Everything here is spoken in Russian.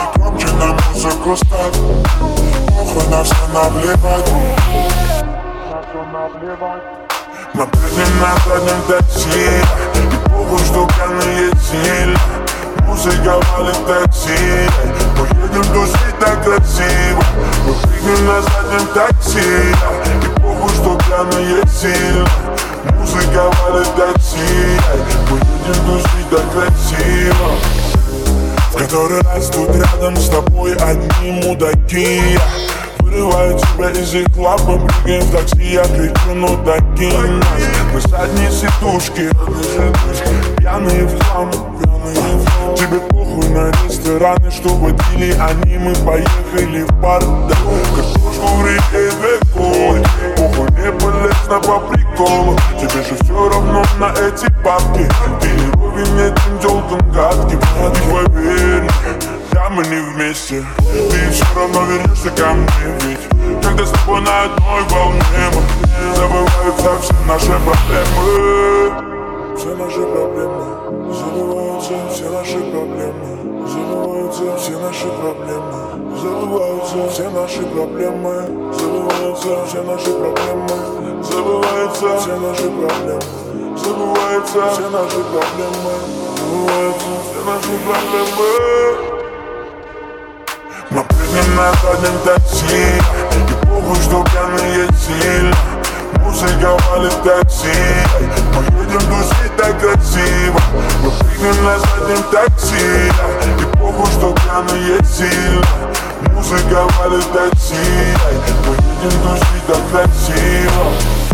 Громче на музыку ставь. Похуй, на все наплевать. Мы прыгнем на заднем такси. И похуй, что пьяные сильно. Музыка валит такси. Мы едем тусить так красиво. Мы прыгнем на заднем такси. И похуй, что пьяные сильно. Музыка валит такси. Мы едем тусить так красиво. В который раз тут рядом с тобой одни мудаки. Вырываю тебя из их лап, мы прыгаем в такси, я кричу, ну докинь нас. Мы задние сидушки, пьяные в хлам. Тебе похуй на рестораны, что водили они, мы поехали в бар. Картошку в реке векой, похуй не полезно по приколу. Тебе же все равно на эти бабки. Ты не ровен этим тёлкам гадким. Ты поверь, да мы не вместе. Ты все равно вернешься ко мне, ведь когда с тобой на одной волне мы забываются все наши проблемы. Все наши проблемы забываются, все наши проблемы забываются, все наши проблемы забываются, все наши проблемы забываются, все наши проблемы забываются, все наши проблемы забываются, все наши проблемы забываются, все наши проблемы. Мы прыгнем на заднем такси. И похуй, что пьяные сильно. Музыка валит такси. Мы едем тусить так красиво. Мы прыгнем на заднем такси. И похуй, что пьяные сильно. Музыка валит такси. Мы едем тусить так красиво.